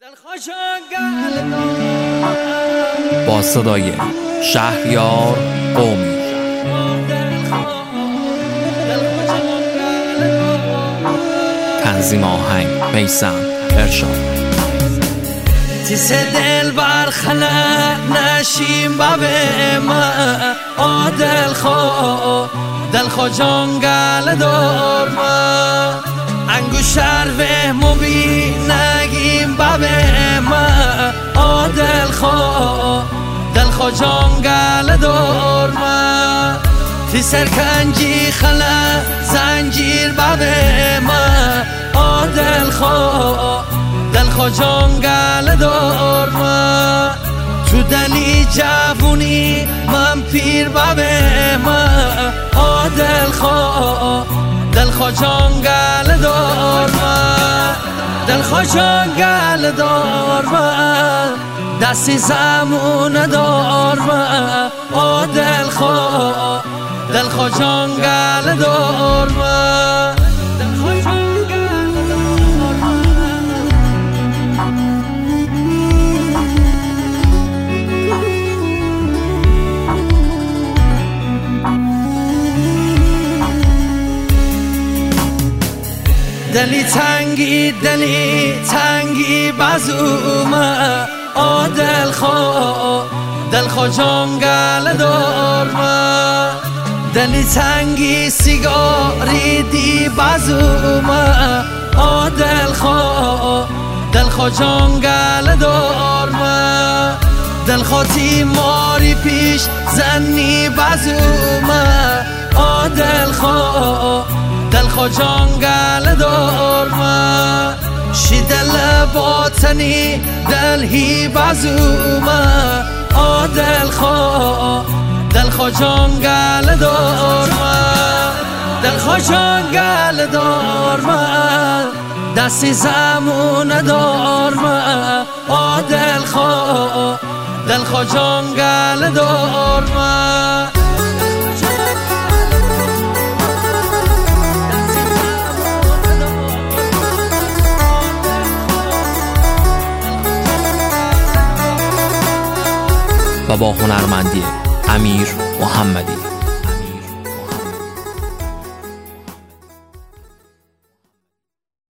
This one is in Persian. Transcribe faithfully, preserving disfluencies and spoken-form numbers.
با صدای شهریار قومی. تنظیم آهنگ میثم ارشاد. تیس دل بر خلق نشیم بابه ما آ دل خو دل خو جنگل دور ما انگو شروه مبی نگیم بابه ما آ دل خو دل خو جنگل دور ما تی سرکنجی خلق زنجیر بابه ما آ دل خو دل خو جنگل دور ما تو دلی جوونی من پیر بابه ما آ دل خو دل خو جنگل دور ما دل خو جنگل دور ما دستی زمون دور ما آ دل خو دل خو جنگل دور ما دلی تنگی دلی تنگی بازوما آ دل خو دل خو جنگل دور ما دلی تنگی سیگاری دی بازوما آ دل خو دل خو جنگل دور ما دل خو تی ماری پیش زنی بازوما آ دل خو دل خو جنگل دور ما شی دل باطنی دل هی بازوما آ دل خو دل خو جنگل دور ما دل خو جنگل دور ما دستی زمون دور ما آ دل خو دل خو جنگل دور ما و با هنرمندی امیر محمدی.